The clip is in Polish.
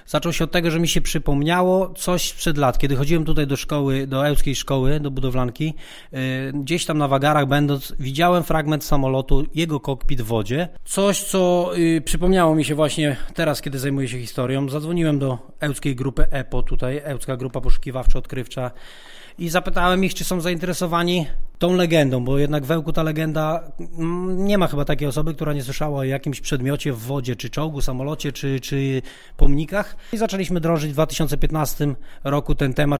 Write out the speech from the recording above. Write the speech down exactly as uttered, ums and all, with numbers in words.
Zaczął się od tego, że mi się przypomniało coś sprzed lat, kiedy chodziłem tutaj do szkoły, do Ełckiej Szkoły, do budowlanki. Gdzieś tam na wagarach będąc, widziałem fragment samolotu, jego kokpit w wodzie. Coś, co y, przypomniało mi się właśnie teraz, kiedy zajmuję się historią. Zadzwoniłem do Ełckiej Grupy E P O tutaj, Ełcka Grupa Poszukiwawczo-Odkrywcza, i zapytałem ich, czy są zainteresowani tą legendą, bo jednak w Ełku ta legenda, nie ma chyba takiej osoby, która nie słyszała o jakimś przedmiocie w wodzie, czy czołgu, samolocie, czy, czy pomnikach. I zaczęliśmy drążyć w dwa tysiące piętnastym roku ten temat.